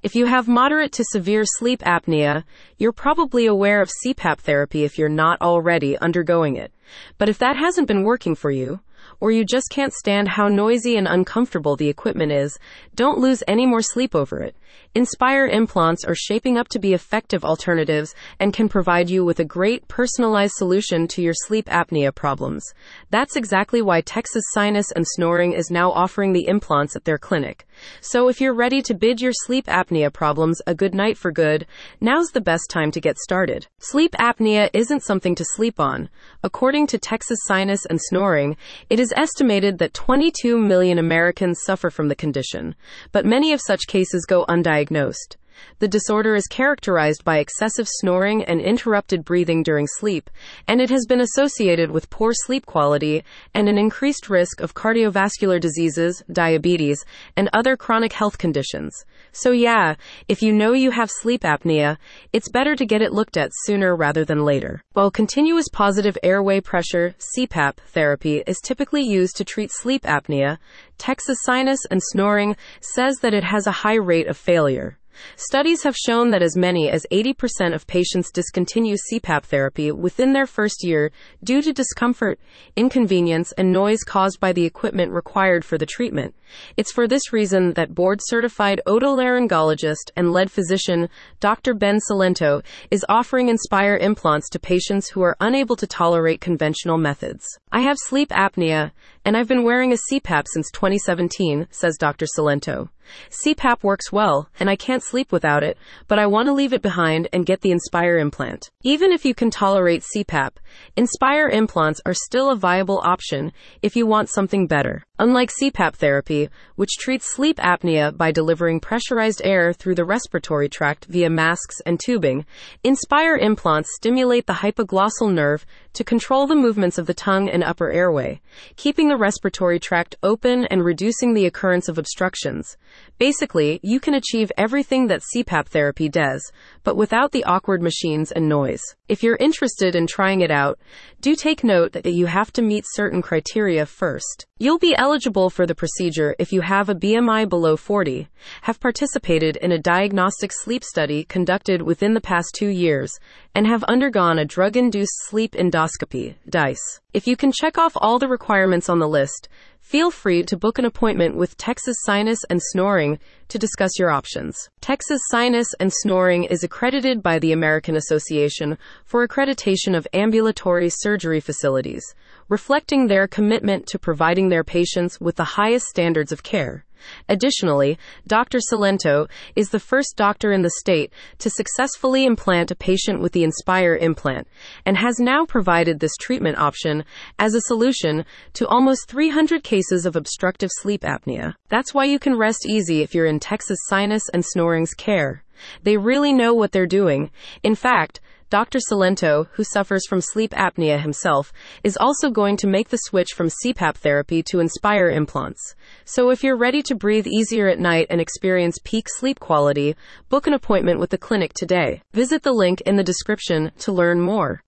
If you have moderate to severe sleep apnea, you're probably aware of CPAP therapy if you're not already undergoing it. But if that hasn't been working for you, or you just can't stand how noisy and uncomfortable the equipment is, don't lose any more sleep over it. Inspire implants are shaping up to be effective alternatives and can provide you with a great personalized solution to your sleep apnea problems. That's exactly why Texas Sinus and Snoring is now offering the implants at their clinic. So if you're ready to bid your sleep apnea problems a good night for good, now's the best time to get started. Sleep apnea isn't something to sleep on. According to Texas Sinus and Snoring, it is estimated that 22 million Americans suffer from the condition, but many of such cases go undiagnosed. The disorder is characterized by excessive snoring and interrupted breathing during sleep, and it has been associated with poor sleep quality and an increased risk of cardiovascular diseases, diabetes, and other chronic health conditions. So yeah, if you know you have sleep apnea, it's better to get it looked at sooner rather than later. While continuous positive airway pressure, CPAP, therapy is typically used to treat sleep apnea, Texas Sinus and Snoring says that it has a high rate of failure. Studies have shown that as many as 80% of patients discontinue CPAP therapy within their first year due to discomfort, inconvenience, and noise caused by the equipment required for the treatment. It's for this reason that board-certified otolaryngologist and lead physician Dr. Ben Salento is offering Inspire implants to patients who are unable to tolerate conventional methods. I have sleep apnea, and I've been wearing a CPAP since 2017, says Dr. Salento. CPAP works well, and I can't sleep without it, but I want to leave it behind and get the Inspire implant. Even if you can tolerate CPAP, Inspire implants are still a viable option if you want something better. Unlike CPAP therapy, which treats sleep apnea by delivering pressurized air through the respiratory tract via masks and tubing, Inspire implants stimulate the hypoglossal nerve to control the movements of the tongue and upper airway, keeping the respiratory tract open and reducing the occurrence of obstructions. Basically, you can achieve everything that CPAP therapy does, but without the awkward machines and noise. If you're interested in trying it out, do take note that you have to meet certain criteria first. You'll be eligible for the procedure if you have a BMI below 40, have participated in a diagnostic sleep study conducted within the past 2 years, and have undergone a drug-induced sleep endoscopy, DISE. If you can check off all the requirements on the list, feel free to book an appointment with Texas Sinus and Snoring to discuss your options. Texas Sinus and Snoring is accredited by the American Association for Accreditation of Ambulatory Surgery Facilities, reflecting their commitment to providing their patients with the highest standards of care. Additionally, Dr. Salento is the first doctor in the state to successfully implant a patient with the Inspire implant and has now provided this treatment option as a solution to almost 300 cases of obstructive sleep apnea. That's why you can rest easy if you're in Texas Sinus and Snoring's care. They really know what they're doing. In fact, Dr. Salento, who suffers from sleep apnea himself, is also going to make the switch from CPAP therapy to Inspire implants. So if you're ready to breathe easier at night and experience peak sleep quality, book an appointment with the clinic today. Visit the link in the description to learn more.